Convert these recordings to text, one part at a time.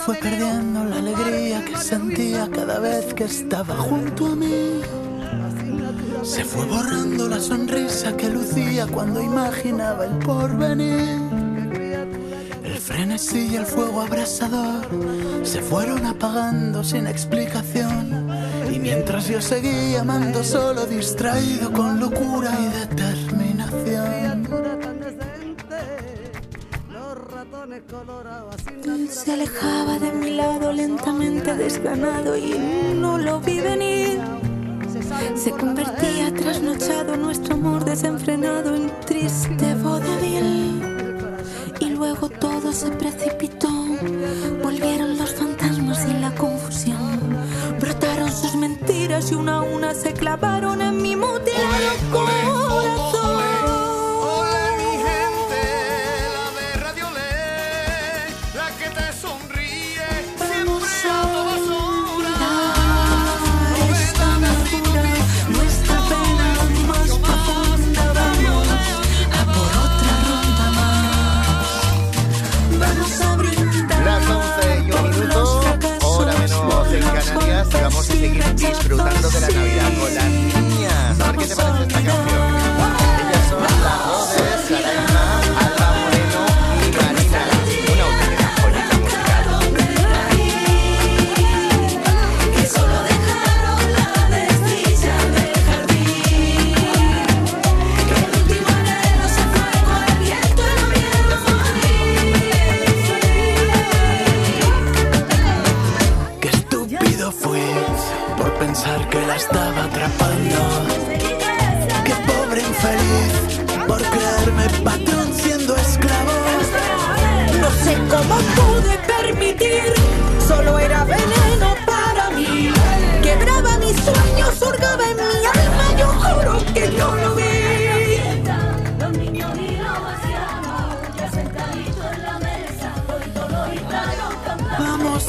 fue perdiendo la alegría que sentía cada vez que estaba junto a mí. Se fue borrando la sonrisa que lucía cuando imaginaba el porvenir. El frenesí y el fuego abrasador se fueron apagando sin explicación. Y mientras yo seguía amando solo, distraído con locura y determinación. Se alejaba de mi lado lentamente desganado y no lo vi venir. Se convertía trasnochado nuestro amor desenfrenado en triste vodevil. Y luego todo se precipitó. Volvieron los fantasmas y la confusión. Brotaron sus mentiras y una a una se clavaron en mi mutilado corazón. Y vamos a seguir disfrutando de la Navidad con las niñas. A ver qué te parece esta canción. Ellas son las Rodes, Saraima, Alba Moreno y Marina. Una auténtica joyita musical. Que solo dejaron la desdicha del jardín. Que el último anhelo se fue con el viento y no vieron morir. Qué estúpido fui por pensar que la estaba atrapando. Qué pobre infeliz por creerme patrón siendo esclavo. No sé cómo pude permitir, solo era veneno para mí. Quebraba mis sueños, hurgaba en mi alma, yo juro que yo lo vi. Los niños y los ancianos, ya sentaditos en la mesa, con todos los gitanos cantando. Vamos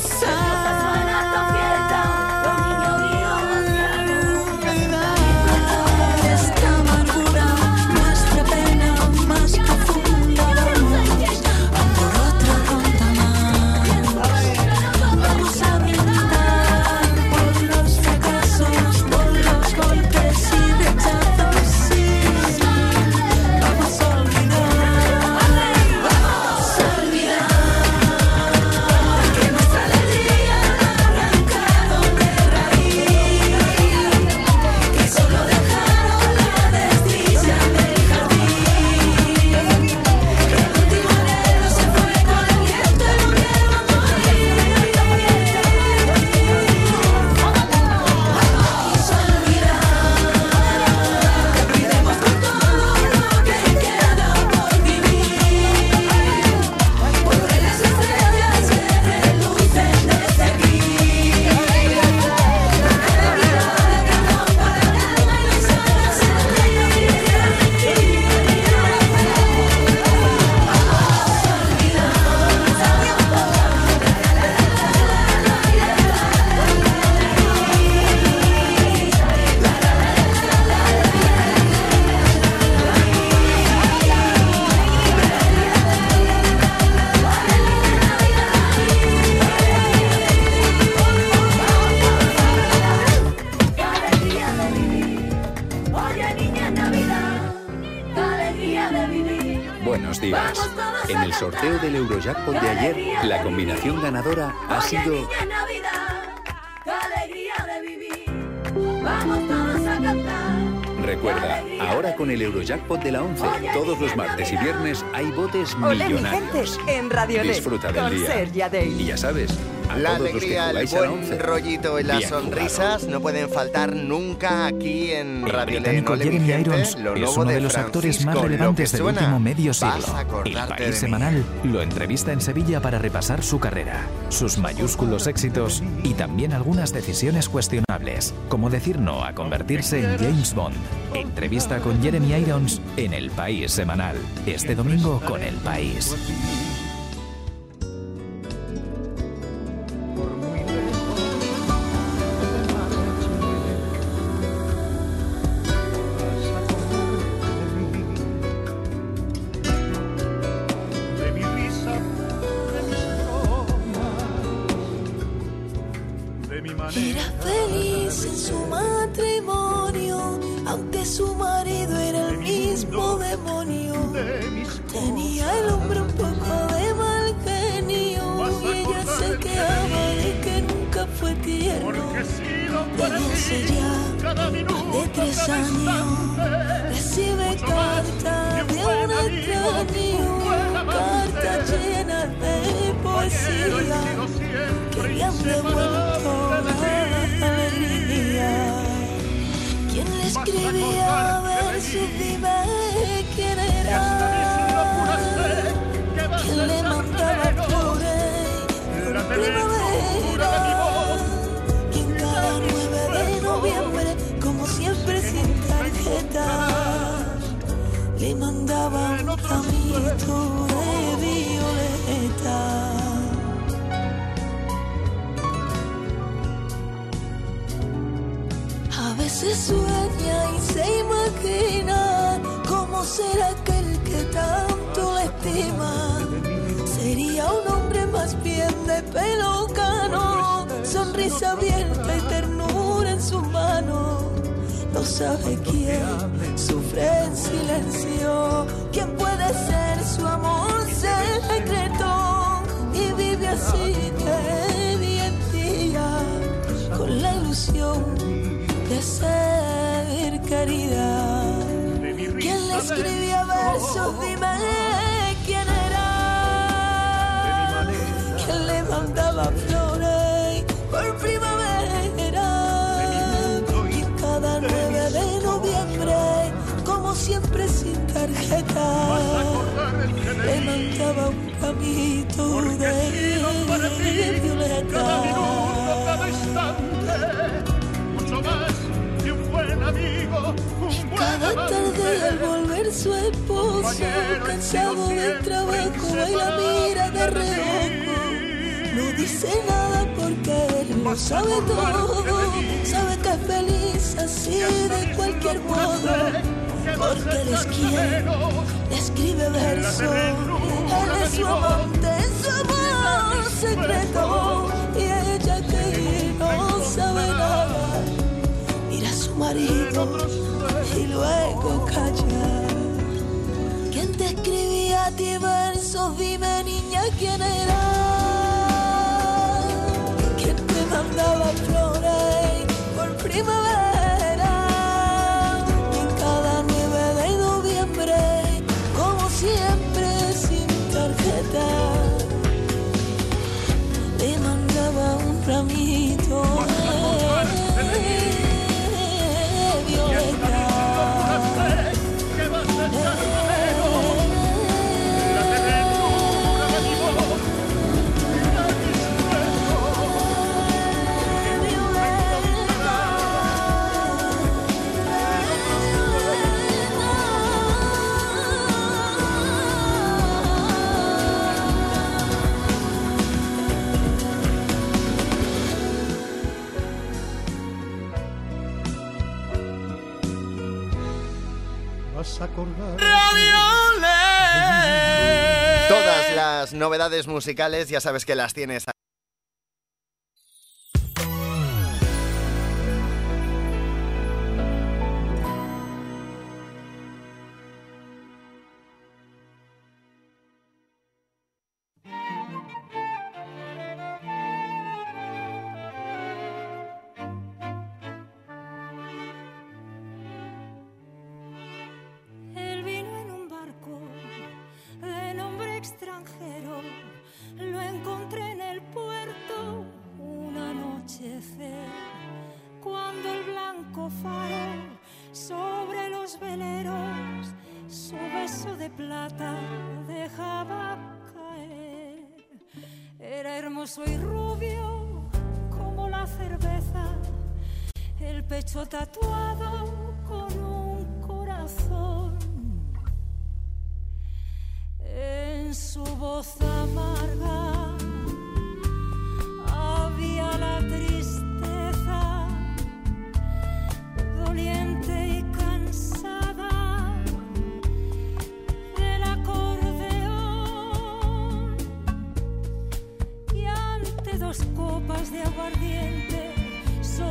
Buenos días. En el sorteo del Eurojackpot de ayer, la combinación ganadora ha sido... Recuerda, ahora con el Eurojackpot de la 11, todos los martes y viernes hay botes millonarios. En Radio Disfruta del día. Y ya sabes, a la todos alegría, los que el jugáis a la buen 11, rollito y las bien sonrisas jugado. no pueden faltar nunca aquí en El Radio británico Ley. Jeremy Irons Lo es nuevo uno de de los actores más Francisco, relevantes lo que del suena, último medio vas a siglo. El acordarte País de mí. Semanal lo entrevista en Sevilla para repasar su carrera, sus mayúsculos éxitos y también algunas decisiones cuestionables, como decir no a convertirse en James Bond. Entrevista con Jeremy Irons en El País Semanal, este domingo con El País. feliz en su matrimonio, aunque su marido era el mismo demonio. Tenía el hombre un poco de mal genio y ella se quejaba de que nunca fue tierno. Desde hace ya más de 3 años recibe cartas de un extraño, cartas llenas de poesía que le han devuelto la alegría. ¿Quién le escribía versos? Dime quién era. ¿Quién le mandaba flores por primavera? ¿Quién cada 9 de noviembre, como siempre sin tarjeta, le mandaba un ramito de violeta? A veces sueña y se imagina cómo será aquel que tanto la estima. Sería un hombre más bien de pelo cano, sonrisa abierta y ternura en sus manos. No sabe quién sufre en silencio, quién puede ser su amor secreto, y vive así de día en día con la ilusión de hacer caridad. ¿Quién le escribía versos? Dime quién era. ¿Quién le mandaba flores por primavera? Y cada 9 de noviembre, como siempre sin tarjeta, le mandaba un ramito de violeta. Cada tarde al volver su esposo, cansado del trabajo, y la mira de reojo. No dice nada porque él lo sabe todo, sabe que es feliz así de cualquier modo, porque él es quien le escribe verso. Él es su amante, su amor secreto, y ella que no sabe nada mira a su marido y luego calla. ¿Quién te escribía a ti versos? Dime, niña, ¿quién era? ¿Quién te mandaba flores por primavera? Y cada 9 de noviembre, como siempre sin tarjeta, le mandaba un ramito de violeta. Todas las novedades musicales ya sabes que las tienes. Lo encontré en el puerto un anochecer, cuando el blanco faro sobre los veleros su beso de plata dejaba caer. Era hermoso y rubio como la cerveza, el pecho tatuado con un corazón. En su voz amarga había la tristeza, doliente y cansada del acordeón. Y ante 2 copas de aguardiente,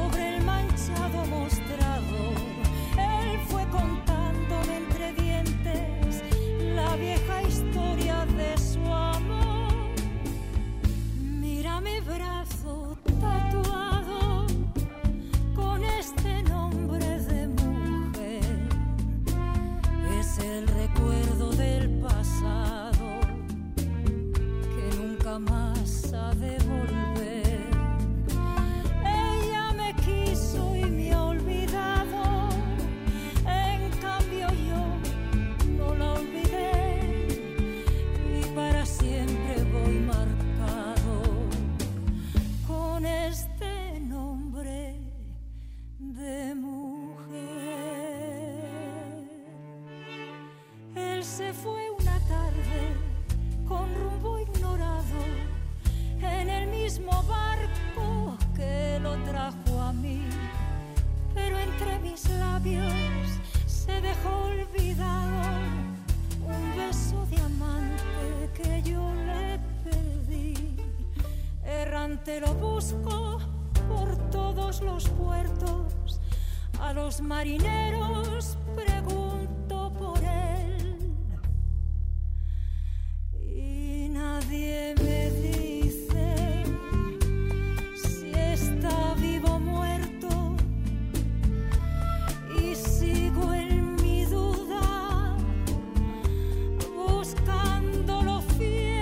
labios se dejó olvidado un beso diamante que yo le pedí. Errante lo busco por todos los puertos, a los marineros pregunto por él y nadie me dice si está vivo o muerto, y sigo en mi duda buscándolo fiel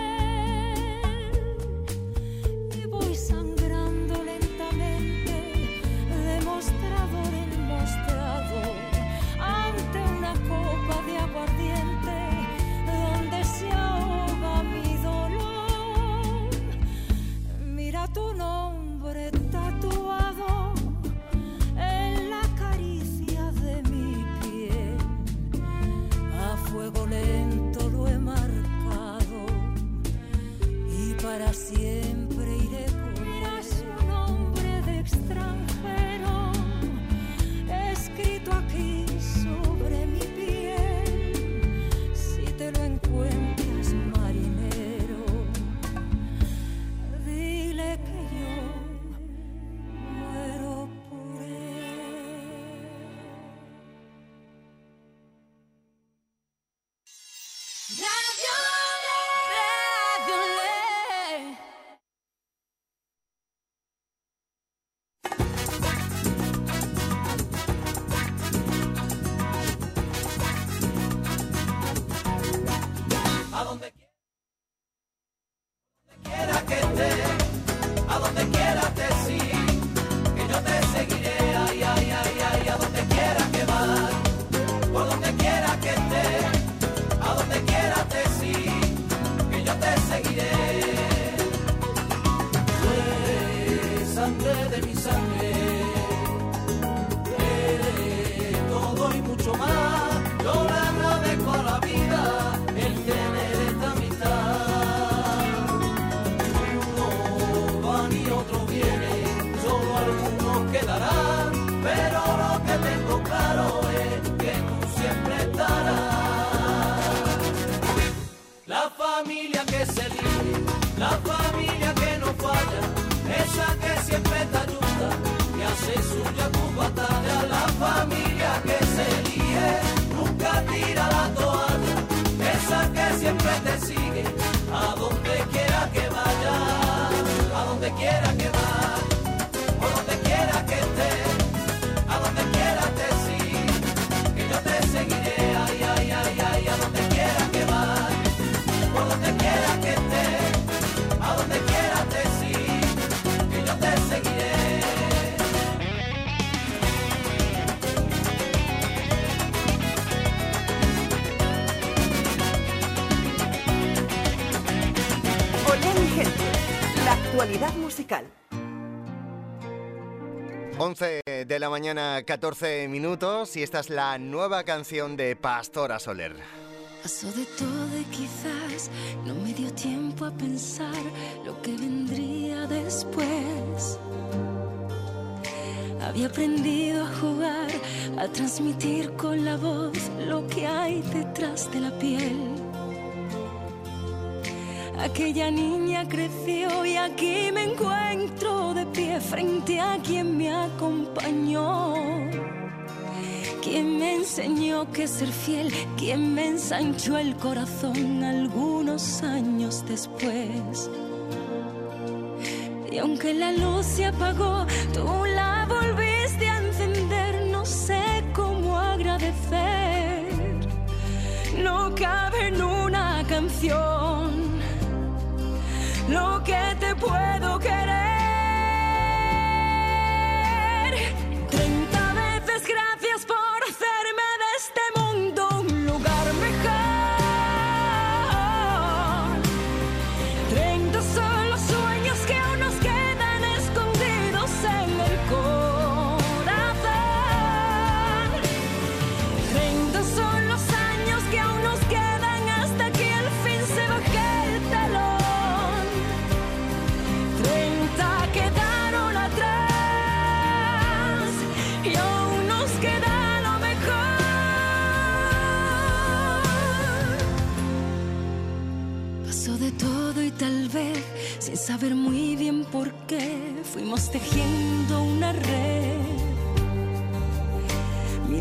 y voy sangrando lentamente de mostrador en mostrador ante una copa de aguardiente donde se ahoga mi dolor. Mira tu nombre tatuado en la caricia de mi piel, a fuego lento lo he marcado y para siempre iré con él. Es un nombre de extranjero escrito aquí sobre mi piel. Si te lo encuentras, marinero, dile que yo muero por él. A donde quiera que estés, a donde quiera te sigo, que yo te seguiré, ay, ay, ay, ay, a donde quiera que vas, por donde quiera que estés, a donde quiera te sigo, que yo te seguiré. Tú eres sangre de mi sangre, eres todo y mucho más, yo le agradezco a la vida el tener esta amistad. Uno van y otro viene, solo algunos quedarán, pero lo que tengo claro es que tú siempre estarás. La familia que se elige, la familia que no falla, esa que siempre te ayuda y hace suya tu batalla. La familia que se elige, nunca tira la toalla, esa que siempre te sigue, a donde quiera que vaya, a donde quiera que vaya, por donde quiera que estés, a donde quiera te sigue, que yo te seguiré, ay, ay, ay, ay, a donde quiera que vaya, por donde quiera que estés, a donde quiera te sigue, que yo te seguiré. Olé mi gente, la actualidad musical. 11 de la mañana, 14 minutos, y esta es la nueva canción de Pastora Soler. Pasó de todo y quizás no me dio tiempo a pensar lo que vendría después. Había aprendido a jugar, a transmitir con la voz lo que hay detrás de la piel. Aquella niña creció y aquí me encuentro de pie frente a quien me acompañó. Quien me enseñó que ser fiel, quien me ensanchó el corazón algunos años después. Y aunque la luz se apagó, tú la volviste a encender. No sé cómo agradecer, no cabe en una canción lo que te puedo querer. 30 veces gracias por hacerme de este mundo un lugar mejor. 30 son los sueños que aún nos quedan escondidos en el corazón. 30 son los años que aún nos quedan hasta que al fin se baje el telón.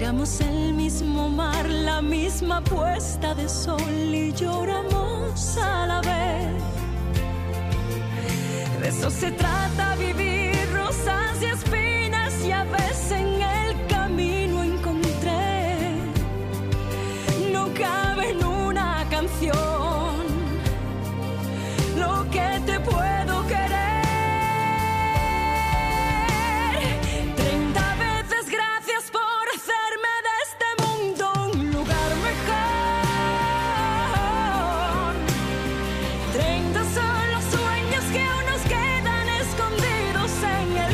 Miramos el mismo mar, la misma puesta de sol y lloramos a la vez. De eso se trata vivir, rosas y espinas, y a veces en el camino encontré. No cabe en una canción lo que te puedo querer. 30 veces gracias por hacerme de este mundo un lugar mejor. 30 son los sueños que aún nos quedan escondidos en el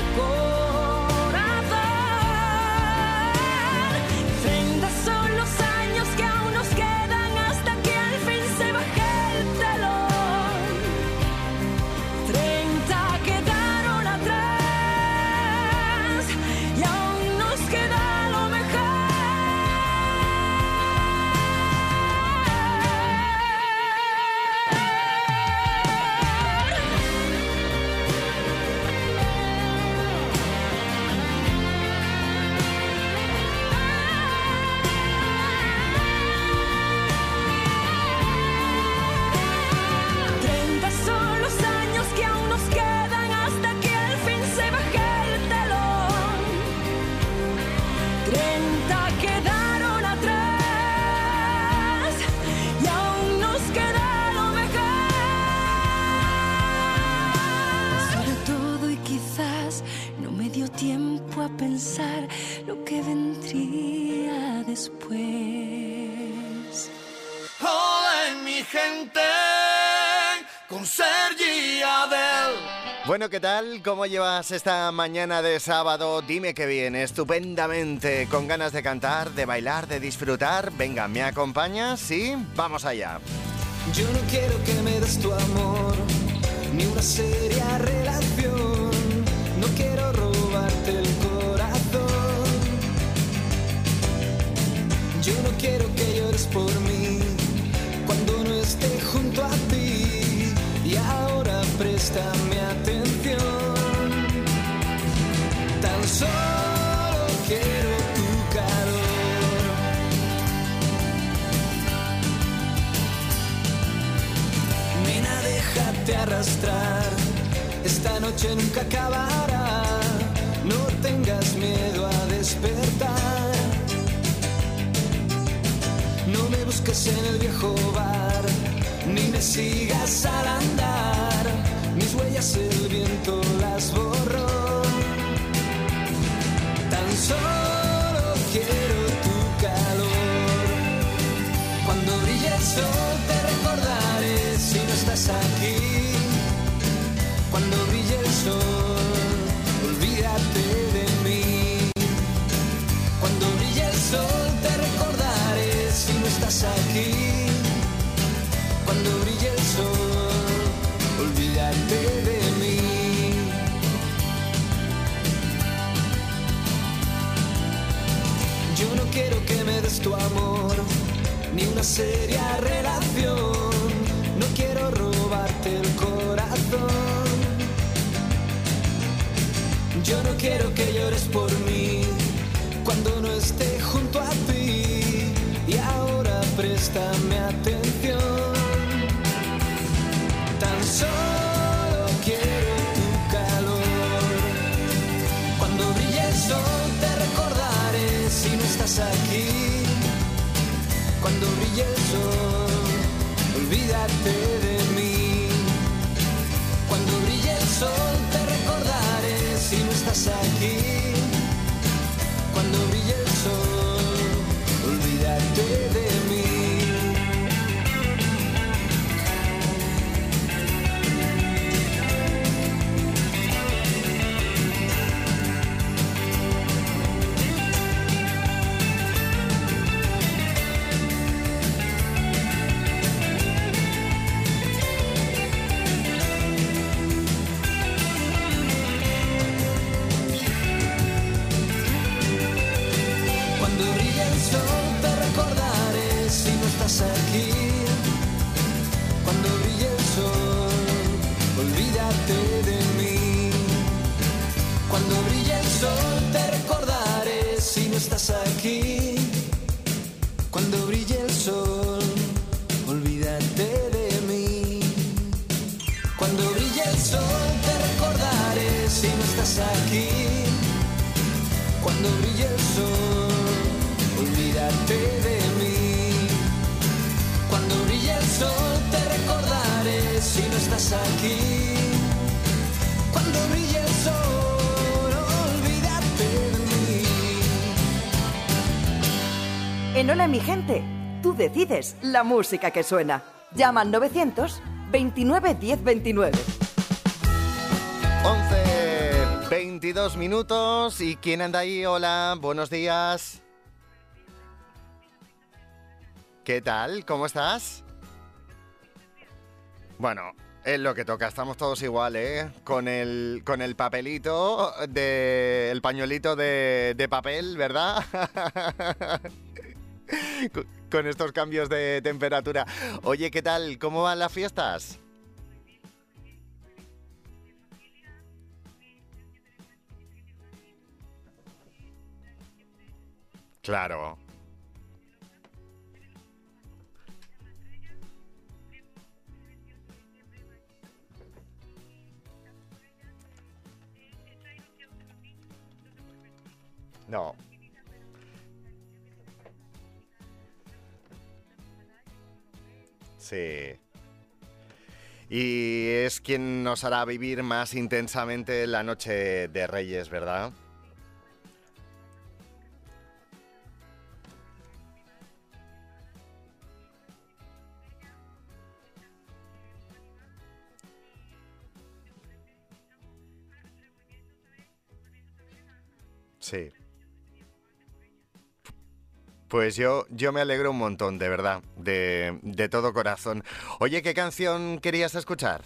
corazón. 30 son los años que aún nos quedan hasta que al fin se baje el telón. 30 quedaron atrás y aún nos queda lo mejor. Son los años que aún nos quedan hasta que al fin se baje el telón. 30 quedaron atrás y aún nos queda lo mejor. Sobre todo y quizás no me dio tiempo a pensar lo que vendría después. Hola mi gente, con Sergi y Adel. Bueno, ¿qué tal? ¿Cómo llevas esta mañana de sábado? Dime que bien, estupendamente, con ganas de cantar, de bailar, de disfrutar. Venga, ¿me acompañas? ¿Sí? Vamos allá. Yo no quiero que me des tu amor, ni una seria relación. No quiero robarte el corazón. Yo no quiero que llores por mí cuando no esté junto a ti. Y ahora préstame atención. Tan solo quiero tu calor. Nena, déjate arrastrar. Esta noche nunca acabará. No tengas miedo a despertar. No me busques en el viejo bar, ni me sigas al andar. Mis huellas el viento las borró. Tan solo quiero tu calor. Cuando brille el sol te recordaré si no estás aquí. Cuando brille el sol, olvídate de mí. Cuando brille el sol te recordaré si no estás aquí. Cuando brille el sol, olvídate de mí. Yo no quiero que me des tu amor, ni una seria relación. No quiero robarte el corazón. Yo no quiero que llores por mí cuando no esté junto a ti. Y ahora préstame atención. Tan solo quiero tu calor. Cuando brille el sol te recordaré si no estás aquí. Cuando brille el sol, olvídate de mí. Cuando brille el sol te recordaré si no estás aquí. Cuando brille el sol, olvídate de mí. Aquí, cuando brille el sol, olvídate de mí. Cuando brille el sol te recordaré si no estás aquí. Cuando brille el sol, olvídate de mí. Cuando brille el sol te recordaré si no estás aquí. Cuando brille el sol, olvídate de mí. En Hola mi gente, tú decides la música que suena. Llama al 900 29 10 29. 11:22 minutos. ¿Y quién anda ahí? Hola, buenos días. ¿Qué tal? ¿Cómo estás? Bueno, es lo que toca, estamos todos igual, ¿eh? Con el papelito, el pañuelito de papel, ¿verdad? Con estos cambios de temperatura. Oye, ¿qué tal? ¿Cómo van las fiestas? Claro. No. Sí. Y es quien nos hará vivir más intensamente la noche de Reyes, ¿verdad? Sí. Pues yo me alegro un montón, de verdad, de todo corazón. Oye, ¿qué canción querías escuchar?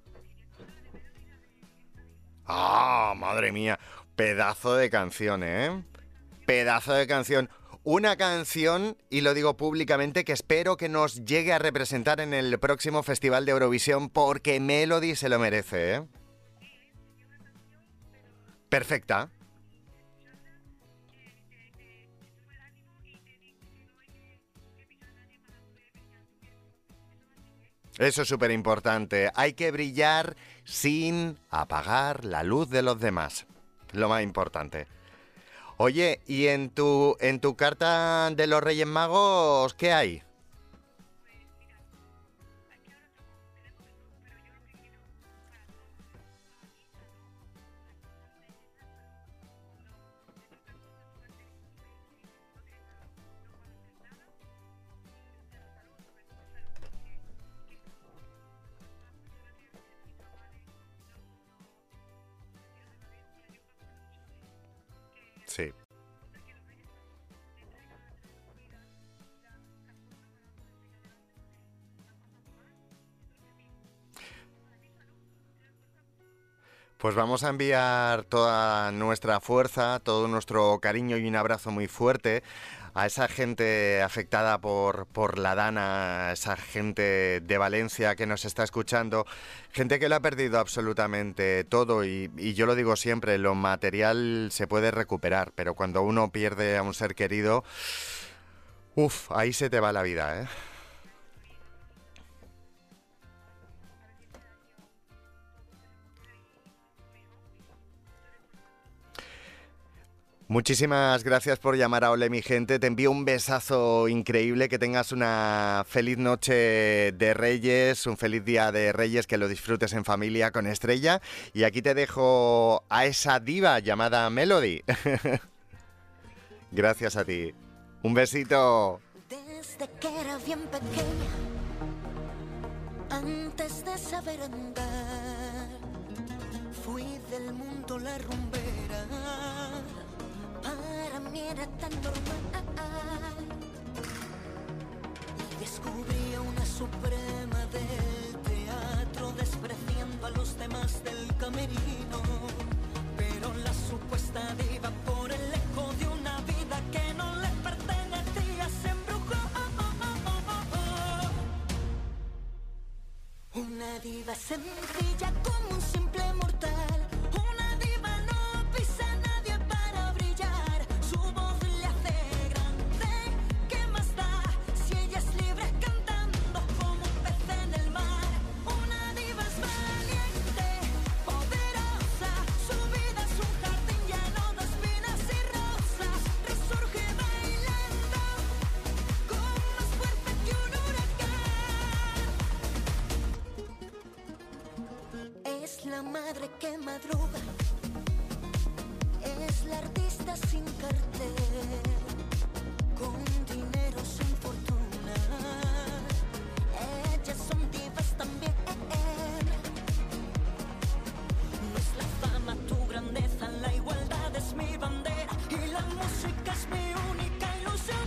¡Ah, madre mía! Pedazo de canción, ¿eh? Pedazo de canción. Una canción, y lo digo públicamente, que espero que nos llegue a representar en el próximo Festival de Eurovisión, porque Melody se lo merece, ¿eh? Perfecta. Eso es súper importante. Hay que brillar sin apagar la luz de los demás. Lo más importante. Oye, ¿y en tu carta de los Reyes Magos qué hay? Sí. Pues vamos a enviar toda nuestra fuerza, todo nuestro cariño y un abrazo muy fuerte a esa gente afectada por la Dana, a esa gente de Valencia que nos está escuchando, gente que lo ha perdido absolutamente todo y yo lo digo siempre, lo material se puede recuperar, pero cuando uno pierde a un ser querido, ahí se te va la vida, ¿eh? Muchísimas gracias por llamar a Ole mi gente, te envío un besazo increíble, que tengas una feliz noche de Reyes, un feliz día de Reyes, que lo disfrutes en familia con Estrella y aquí te dejo a esa diva llamada Melody. Gracias a ti, un besito. Desde que era bien pequeña, antes de saber andar, fui del mundo la rumbera. Para mí era tan normal. Y descubrí a una suprema del teatro, despreciando a los demás del camerino. Pero la supuesta diva, por el eco de una vida que no le pertenecía, se embrujó. Una diva sencilla como un simple mortal. Su vida es un jardín lleno de espinas y rosas. torre que madruga, es la artista sin cartel, con dinero sin fortuna. Ellas son divas también. No es la fama tu grandeza, la igualdad es mi bandera y la música es mi única ilusión.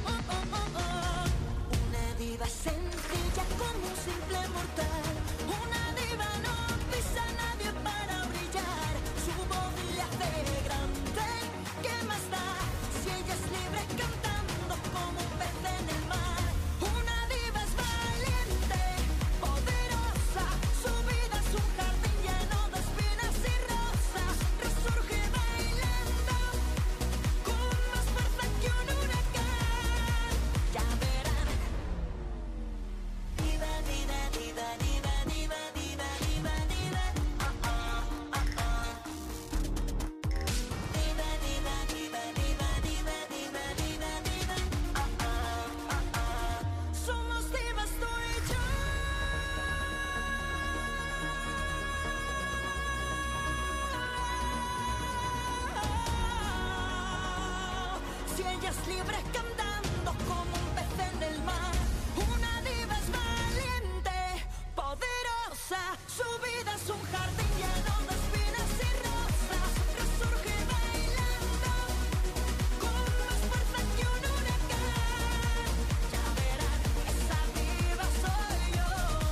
Una diva sencilla como un simple mortal. Una diva no pisa a nadie para brillar. Su voz le hace grande. ¿Qué más da si ella es libre cantando como un pez en el mar? Una diva es valiente, poderosa. Su vida es un jardín lleno de espinas y rosas. Resurge bailando con más fuerza que un huracán. Ya verán. Diva, diva, diva, diva, diva, diva, diva, diva. Diva, diva, diva, diva, diva, diva, diva, diva. Somos divas tú y yo. Si ella es libre cantando como un pez en el mar. Una diva es valiente, poderosa. Su vida es un jardín lleno de espinas y rosas. Resurge bailando con más fuerza que un huracán. Ya verán, esa diva soy yo.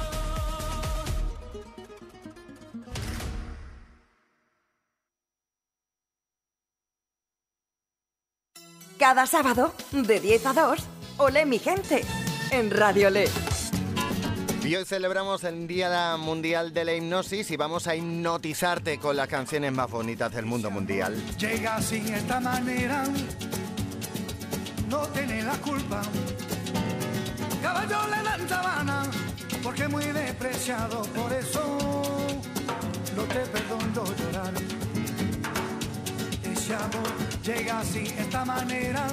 Cada sábado, de 10 a 2, Olé mi gente, en Radio Olé. Y hoy celebramos el Día Mundial de la Hipnosis y vamos a hipnotizarte con las canciones más bonitas del mundo mundial. Llega sin esta manera, no tiene la culpa. Caballo le dan sabana, porque es muy despreciado, por eso no te perdono llorar. Ese amor llega así, esta manera,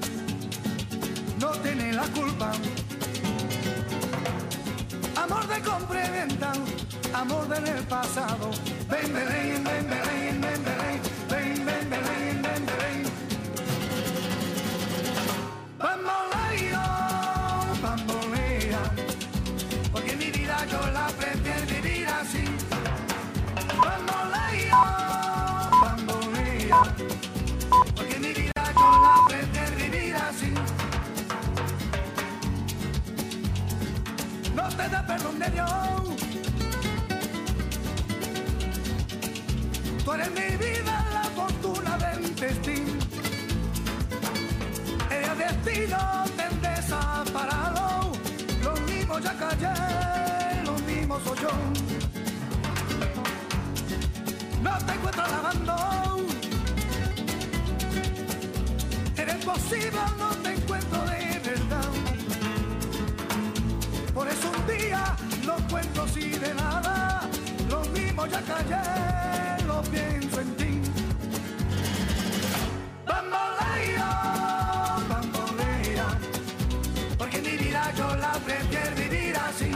no tiene la culpa. Amor de compra y venta, amor del pasado. Ven, Belén, ven, Belén, ven, Belén, ven, ven, Belén, ven, Belén. Bambolea, porque mi vida yo la prefiero vivir así. Bambolea, porque mi vida yo la prefiero vivir así. No te da perdón de Dios. Tú eres mi vida, la fortuna del destino. El destino te desaparado. Lo mismo ya callé, lo mismo soy yo. No te encuentro lavando. Eres posible, no te encuentro de verdad. Por eso un día lo encuentro así de nada. Lo mismo ya callé, lo pienso en ti. Bambolea, bambolea, porque mi vida yo la prefiero vivir así.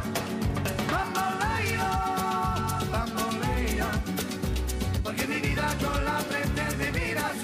Bambolea, bambolea, porque mi vida yo la prefiero vivir así.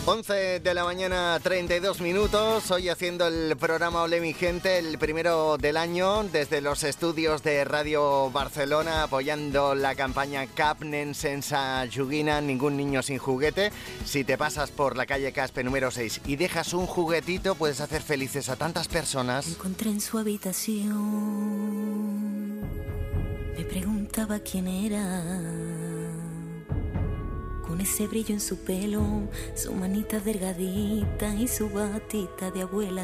11 de la mañana, 32 minutos. Hoy haciendo el programa Ole mi gente, el primero del año, desde los estudios de Radio Barcelona, apoyando la campaña Cap Nens Sense Joguina, ningún niño sin juguete. Si te pasas por la calle Caspe número 6 y dejas un juguetito, puedes hacer felices a tantas personas. Encontré en su habitación, me preguntaba quién era. Con ese brillo en su pelo, su manita delgadita y su batita de abuela.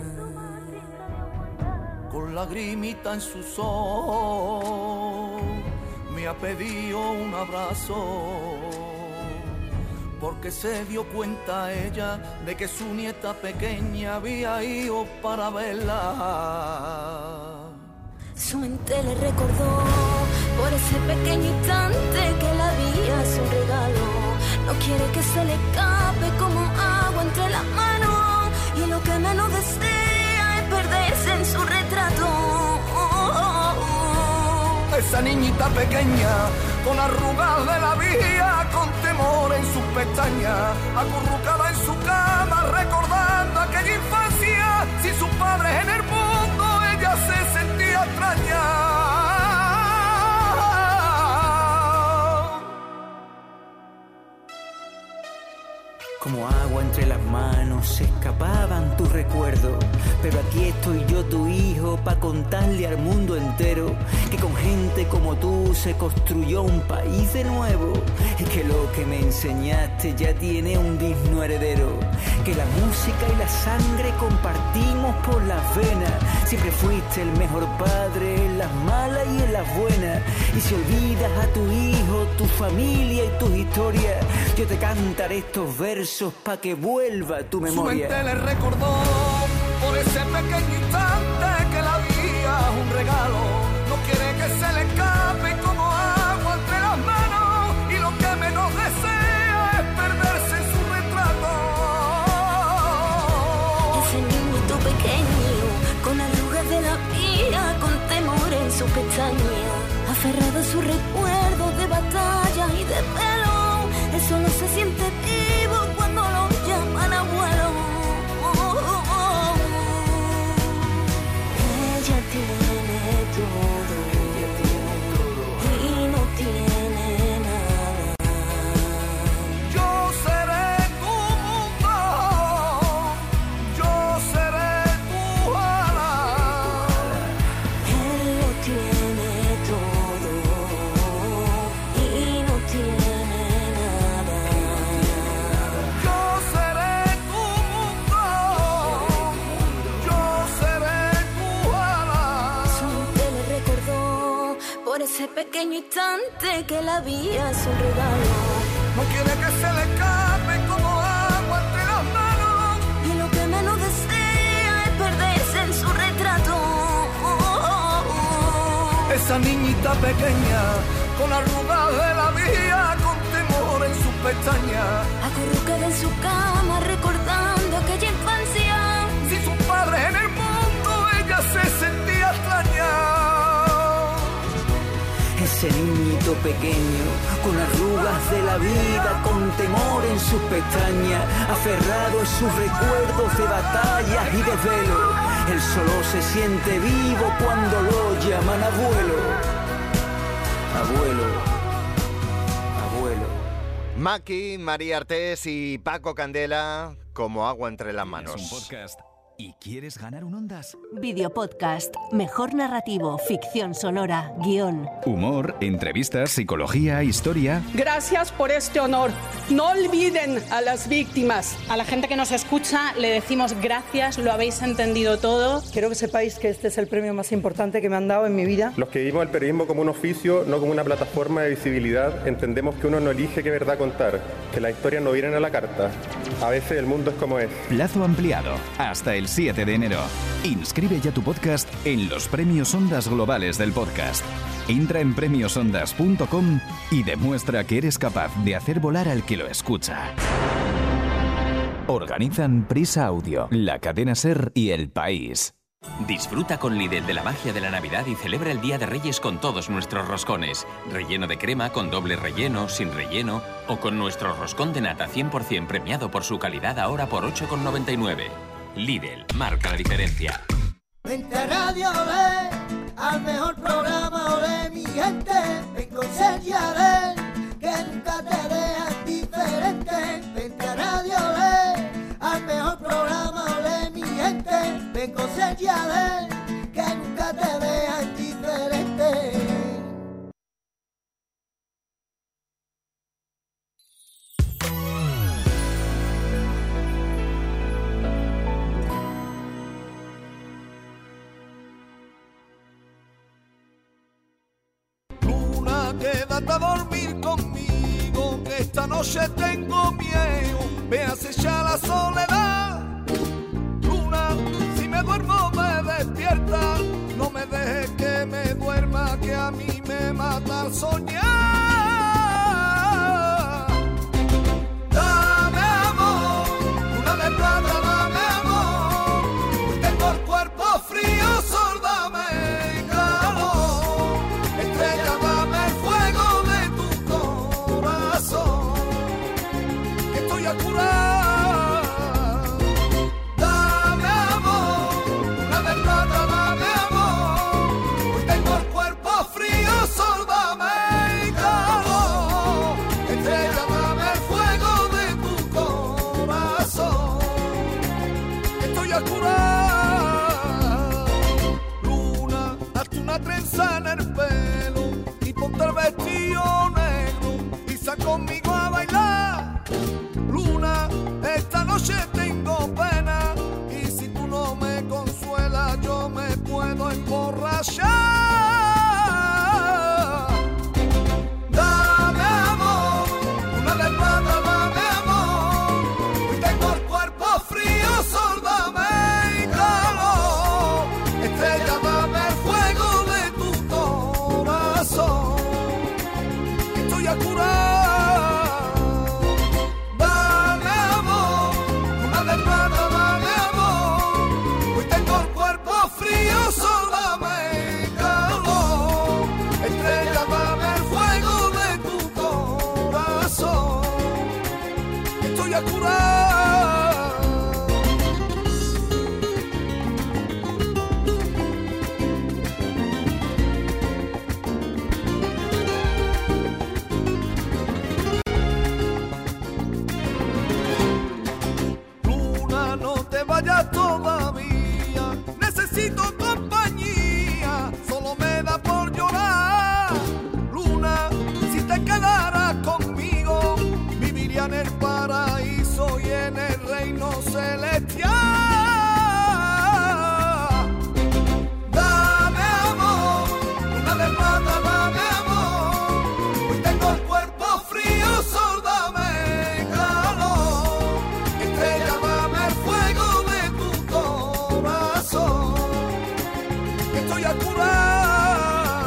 Con lagrimita en sus ojos, me ha pedido un abrazo, porque se dio cuenta ella de que su nieta pequeña había ido para verla. Su mente le recordó por ese pequeño instante que la vida es un regalo. No quiere que se le escape como agua entre las manos, y lo que menos desea es perderse en su retrato. Esa niñita pequeña, con arrugas de la vida, con temor en sus pestañas, acurrucada en su cama, recordando aquella infancia, sin sus padres en el mundo, ella se sentía extraña. Como agua entre las manos se escapaban tus recuerdos, pero aquí estoy yo, tu hijo, pa' contarle al mundo entero que con gente como tú se construyó un país de nuevo, y que lo que me enseñaste ya tiene un digno heredero, que la música y la sangre compartimos por las venas. Siempre fuiste el mejor padre en las malas y en las buenas, y si olvidas a tu hijo, tu familia y tus historias, yo te cantaré estos versos pa' que vuelva tu memoria. Su mente le recordó por ese pequeño instante que la vida es un regalo. No quiere que se le escape como agua entre las manos, y lo que menos desea es perderse en su retrato. Ese niñito pequeño, con arrugas de la vida, con temor en su pestaña, aferrado a sus recuerdos de batalla y de pelo. Él solo se siente vivo cuando lo llaman abuelo. Ella tiene todo y no tiene nada. Yo seré tu mundo, yo seré tu ala. Él lo tiene todo y no tiene nada. Yo seré tu mundo, yo seré tu ala. Su mente le recordó por ese pequeño instante que la vida es un regalo. No quiere que se le escape como agua entre las manos, Y lo que menos desea es perderse en su retrato. esa niñita pequeña, con arrugas de la vida, con temor en sus pestañas, Acurrucada en su cama recordando aquella infancia. sin sus padres en el mundo, ella se sentía extraña. Ese niñito pequeño, con arrugas de la vida, con temor en sus pestañas, aferrado a sus recuerdos de batallas y desvelo. Él solo se siente vivo cuando lo llaman abuelo. Abuelo. Abuelo. Maki, María Artés y Paco Candela, como agua entre las ¿Tienes manos. un podcast y quieres ganar un Ondas? Videopodcast. Mejor narrativo, ficción sonora, guión. Humor, entrevistas, psicología, historia. Gracias por este honor. No olviden a las víctimas. A la gente que nos escucha le decimos gracias, lo habéis entendido todo. Quiero que sepáis que este es el premio más importante que me han dado en mi vida. Los que vivimos el periodismo como un oficio, no como una plataforma de visibilidad, entendemos que uno no elige qué verdad contar, que las historias no vienen a la carta. A veces el mundo es como es. Plazo ampliado, hasta el 7 de enero. Inscribe ya tu podcast en los premios Ondas Globales del podcast. Entra en premiosondas.com y demuestra que eres capaz de hacer volar al que lo escucha. Organizan Prisa Audio, La Cadena SER y El País. Disfruta con Lidl de la magia de la Navidad y celebra el Día de Reyes con todos nuestros roscones. Relleno de crema, con doble relleno, sin relleno o con nuestro roscón de nata 100% premiado por su calidad ahora por 8,99. Lidl, marca la diferencia. Vente a Radio Olé, al mejor programa Olé, mi gente. Ven con Sergi Adel, que nunca te dejan diferente. Vente a Radio Olé, al mejor programa Olé, mi gente. Ven con Sergi Adel, que nunca te dejan diferente. Quédate a dormir conmigo, que esta noche tengo miedo, me acecha la soledad. Luna, si me duermo me despierta, no me dejes que me duerma, que a mí me mata al soñar. Dame amor, luna de plata, dame amor, tengo el cuerpo frío, sol, dame calor, estrella, dame el fuego de tu corazón, que estoy a curar. Dame amor, luna de plata, dame amor, hoy tengo el cuerpo frío, sol, dame calor, estrella, dame el fuego de tu corazón, que estoy a curar. Luna, hazte una trenza en el pelo y ponte el vestido negro y sal conmigo a bailar. Luna, esta noche tengo pena y si tú no me consuelas yo me puedo emborrachar. Dame amor, luna de plata, dame amor, hoy tengo el cuerpo frío, sol, dame calor, estrella, dame el fuego de tu corazón, que estoy a curar. Dame amor, luna de plata, dame amor, hoy tengo el cuerpo frío, sol, dame calor, estrella, dame el fuego de tu corazón, que estoy a curar. Luna, no te vayas todavía, necesito compañía, solo me da por llorar. Luna, si te quedaras conmigo, viviría en el paraíso y en el reino celestial. Dame amor, luna de plata, dame amor, hoy tengo el cuerpo frío, sol, dame calor, estrella, dame el fuego de tu corazón, que estoy a curar.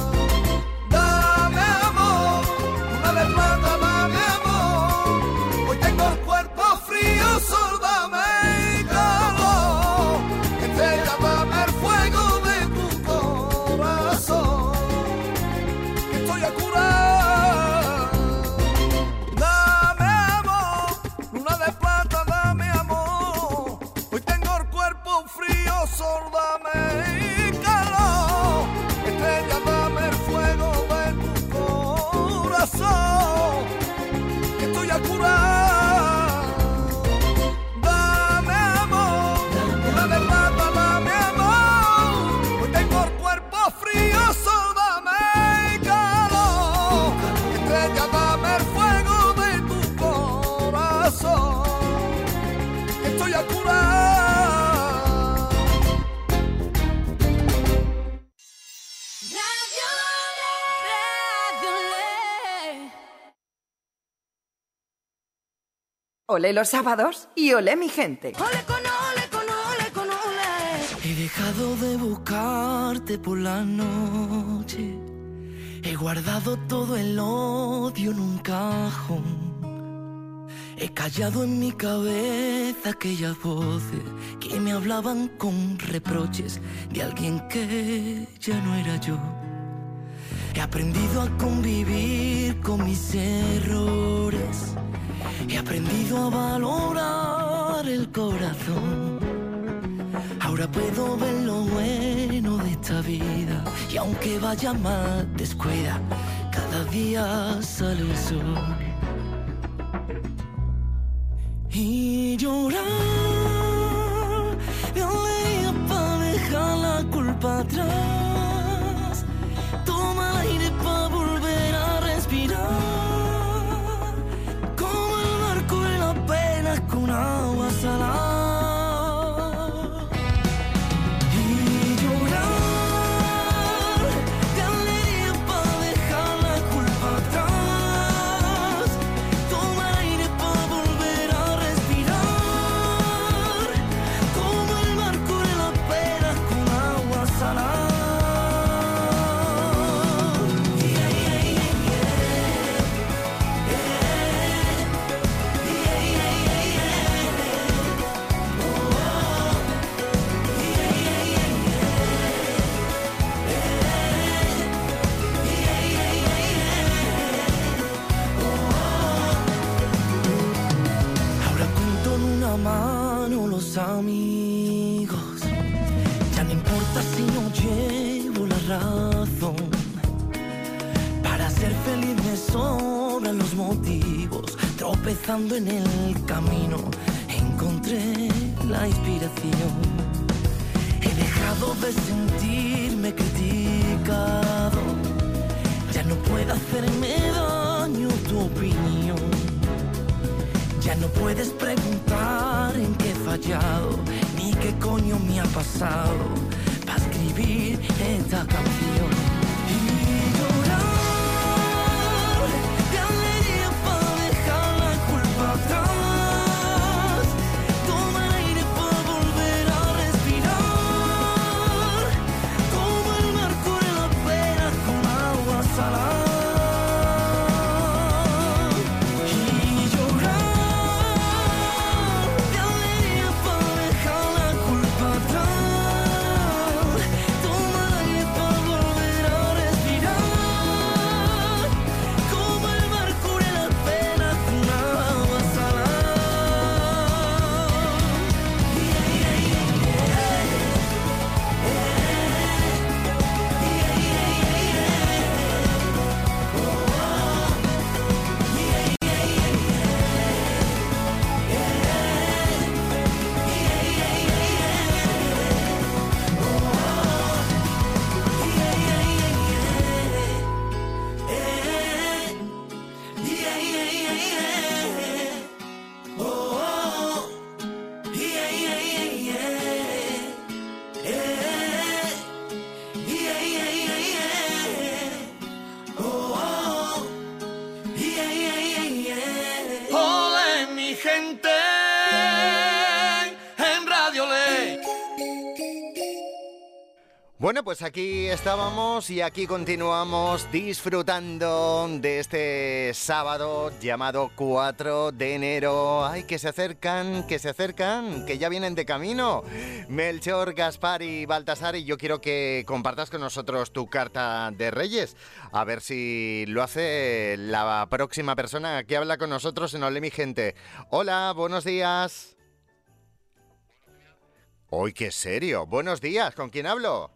Dame amor, luna de plata, dame amor, hoy tengo el cuerpo frío, sol, dame calor, estrella, dame el fuego de tu corazón, que estoy a curar. Dame amor, luna de plata, dame amor, hoy tengo el cuerpo frío, sol, dame calor, estrella, dame el fuego de tu corazón, que estoy a curar. Dame amor, luna de plata, dame amor, hoy tengo el cuerpo frío, sol, dame calor, estrella, dame el fuego de tu corazón, que estoy a curar. Olé los sábados y olé mi gente. He dejado de buscarte por la noche, he guardado todo el odio en un cajón. He callado en mi cabeza aquellas voces que me hablaban con reproches de alguien que ya no era yo. He aprendido a convivir con mis errores. He aprendido a valorar el corazón. Ahora puedo ver lo bueno de esta vida. Y aunque vaya mal descuida, cada día sale el sol. Y llorar de alegría para dejar la culpa atrás. Toma aire para volver a respirar. Como el barco en la pena con agua salada. Amigos, ya no importa si no llevo la razón. Para ser feliz me sobran los motivos. Tropezando en el camino encontré la inspiración. He dejado de sentirme criticado. Ya no puede hacerme daño tu opinión. Ya no puedes preguntar en qué he fallado, ni qué coño me ha pasado, para escribir esta canción. Y llorar de alegría para dejar la culpa atrás. Toma aire para volver a respirar. Como el barco en la pena con agua salada. Bueno, pues aquí estábamos y aquí continuamos disfrutando de este sábado llamado 4 de enero. ¡Ay, que se acercan, que ya vienen de camino! Melchor, Gaspar y Baltasar, y yo quiero que compartas con nosotros tu carta de Reyes. A ver si lo hace la próxima persona que habla con nosotros en Olé, mi gente. Hola, buenos días. ¡Uy, qué serio! Buenos días, ¿con quién hablo?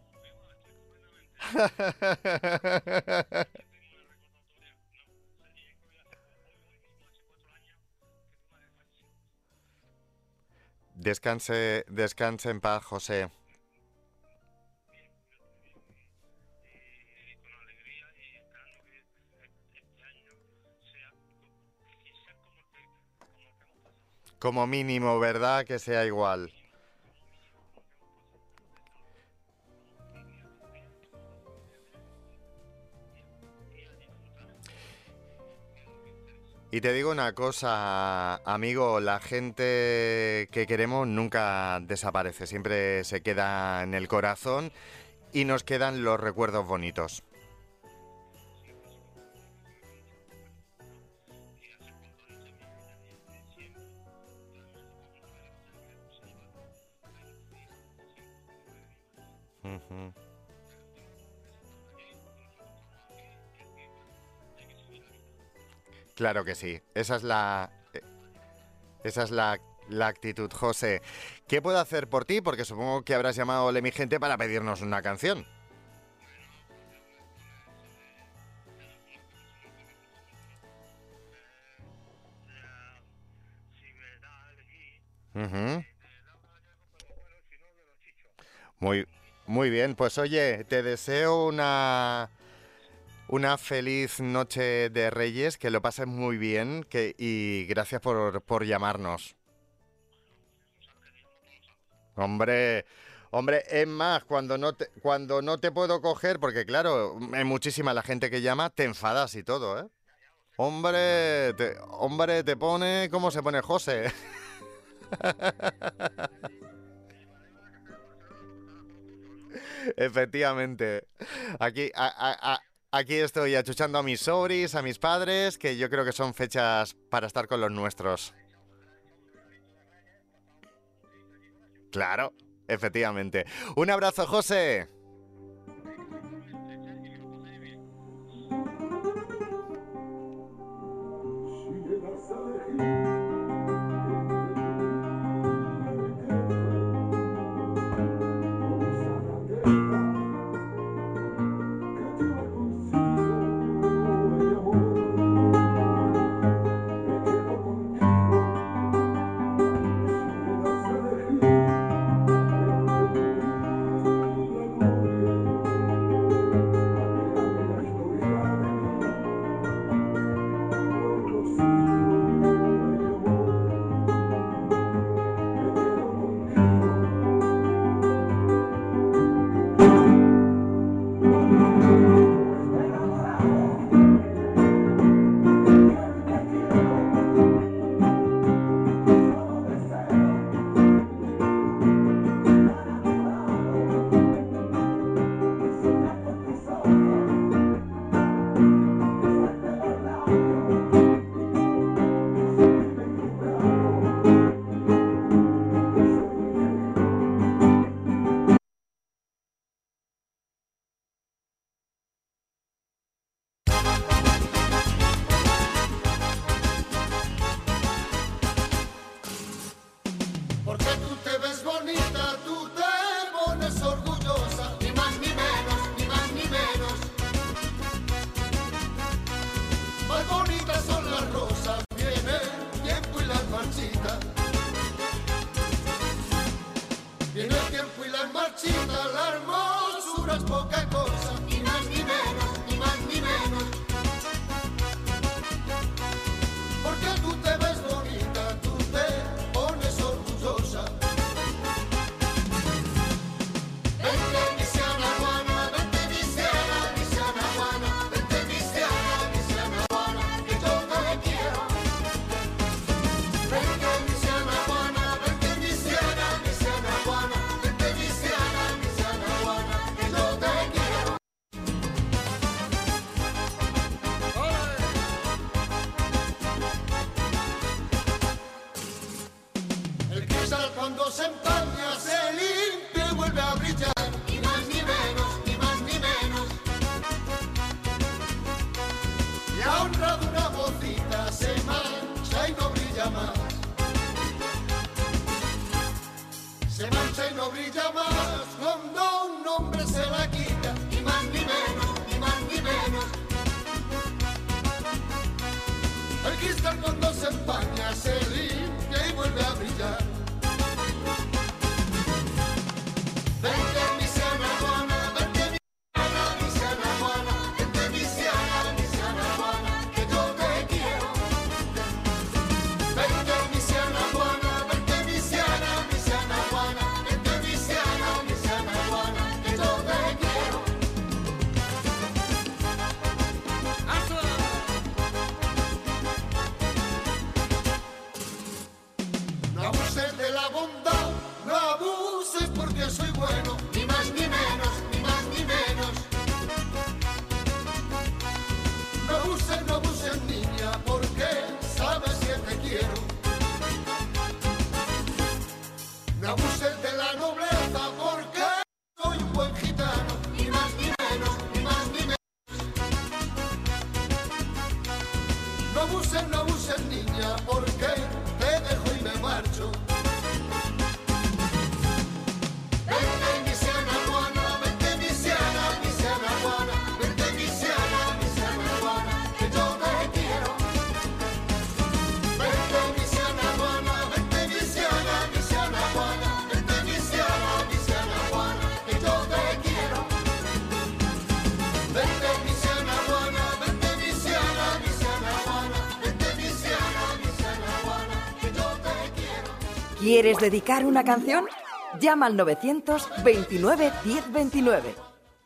Descanse en paz, José. Como mínimo, ¿verdad? Que sea igual. Y te digo una cosa, amigo, la gente que queremos nunca desaparece, siempre se queda en el corazón y nos quedan los recuerdos bonitos. Claro que sí. Esa es la actitud, José. ¿Qué puedo hacer por ti? Porque supongo que habrás llamado a mi gente para pedirnos una canción. Uh-huh. Muy bien, pues oye, te deseo una feliz noche de Reyes, que lo pases muy bien y gracias por llamarnos. Hombre, es más, cuando no te puedo coger, porque claro, hay muchísima la gente que llama, te enfadas y todo, ¿eh? Hombre, te pone... ¿Cómo se pone José? Efectivamente. Aquí estoy achuchando a mis sobris, a mis padres, que yo creo que son fechas para estar con los nuestros. Claro, efectivamente. Un abrazo, José. no abuses, niña, porque te dejo y me marcho. Vente, misiana Juana, vente, misiana Juana, vente, misiana Juana, que yo te quiero. Vente, misiana Juana, vente, misiana Juana, vente, misiana Juana, que yo te quiero. Vente, misiana Juana, vente, misiana Juana, vente, misiana Juana, que yo te quiero. ¿Quieres dedicar una canción? Llama al 929 1029.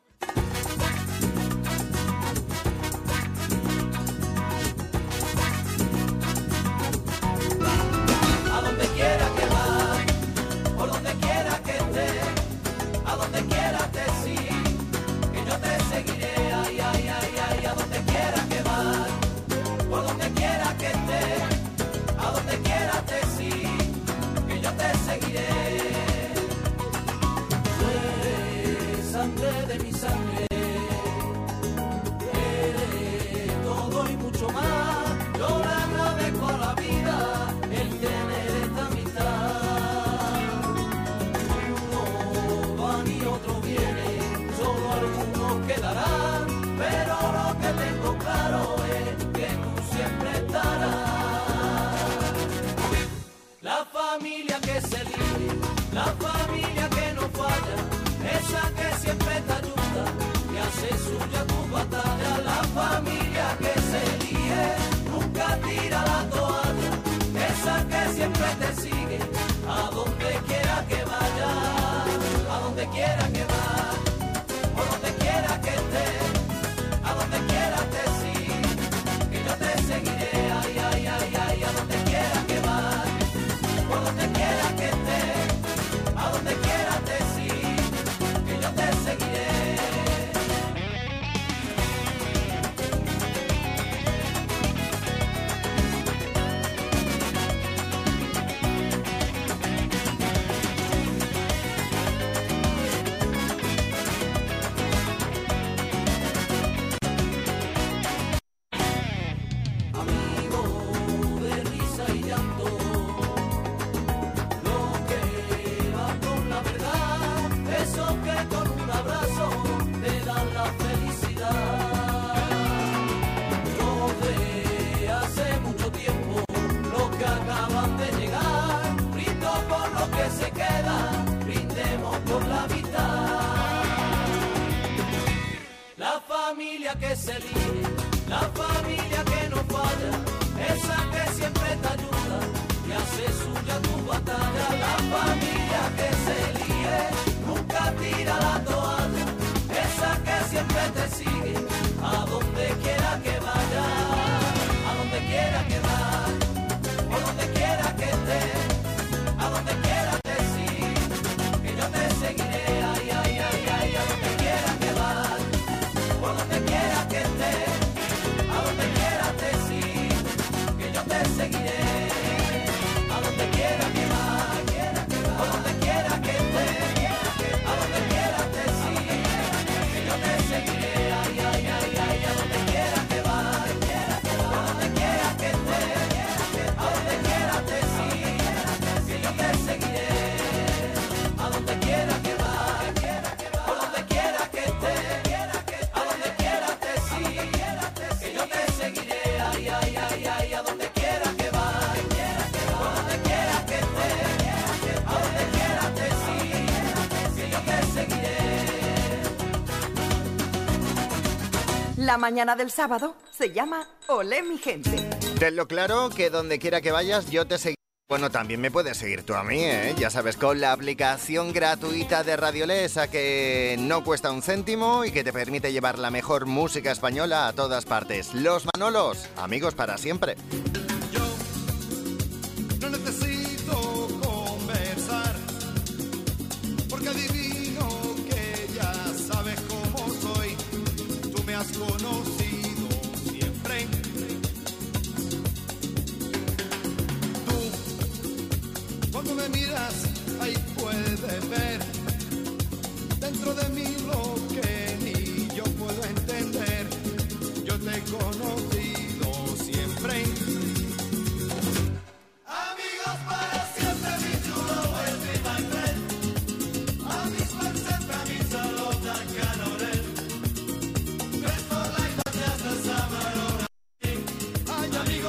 A donde quiera que vas, por donde quiera que estés, a donde quiera te sigo, que yo te seguiré, ay, ay, ay, ay, a donde quiera que vas, por donde quiera que estés, a donde quiera te sigo, que yo te seguiré. Tú eres sangre de mi sangre, eres todo y mucho más, yo le agradezco a la vida el tener esta amistad. Uno va y otro viene, solo algunos quedarán, pero lo que tengo claro es que tú siempre estarás. La familia que se elige, la familia que no falla, esa que siempre te ayuda y hace suya tu batalla. La familia que se elige, nunca tira la toalla, esa que siempre te sigue, a donde quiera que vaya, a donde quiera que va, por donde quiera que esté, a donde quiera te sigue, que yo te seguiré, ay, ay, ay, ay, a donde quiera que va, por donde quiera que esté, a donde quiera te sigue, que yo te seguiré. Amigo de risa y llanto, lo que va con la verdad, eso que con un abrazo te dan la felicidad. Los de hace mucho tiempo, los que acaban de llegar, brindo por lo que se queda, brindemos por la mitad. La familia que se elige, la familia que no falla, esa que siempre te ayuda y hace suya tu batalla. La familia que se elige, nunca tira la toalla, esa que siempre te sigue, a donde quiera que vaya, a donde quiera que va, por donde quiera que esté, a donde quiera te sigue, que yo te seguiré, ay, ay, ay, ay, a donde quiera que va, por donde quiera que esté, a donde quiera te sigue, que yo te seguiré, a donde quiera que va, por donde quiera que esté, a donde quiera te sigue, que yo te seguiré, ay, ay, ay, ay, a donde quiera que va, por donde quiera que esté, a donde quiera te sigue, que yo te seguiré, a donde quiera que va, por donde quiera que esté, a donde quiera te sigue, que yo te seguiré, ay, ay, ay, ay, a donde quiera que va, por donde quiera que esté, a donde quiera te sigue, que yo te seguiré. La mañana del sábado se llama Olé mi gente. Tenlo claro que donde quiera que vayas yo te seguiré. Bueno, también me puedes seguir tú a mí, ¿eh? Ya sabes, con la aplicación gratuita de Radiolé, esa que no cuesta un céntimo y que te permite llevar la mejor música española a todas partes. Los Manolos, amigos para siempre. No necesito conversar, porque adivino que ya sabes cómo soy. Tú me has conocido siempre. Tú, cuando me miras, ahí puedes ver dentro de mí lo que ni yo puedo entender. Yo te he conocido siempre.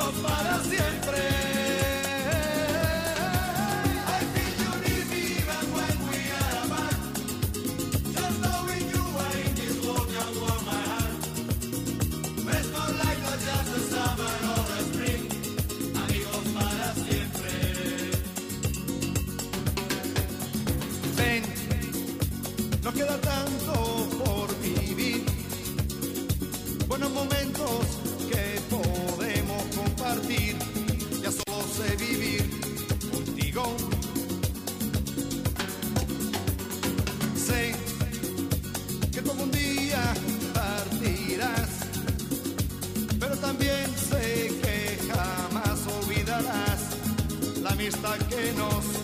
amigos para siempre. I feel you need me even when we are apart. Just knowing you are in this world can warm my heart. It's not like just the summer or the spring. Amigos para siempre. Ven, nos queda tanto por vivir. Buenos momentos que podemos compartir. Ya solo sé vivir contigo. Sé que tú algún día partirás, pero también sé que jamás olvidarás la amistad que nos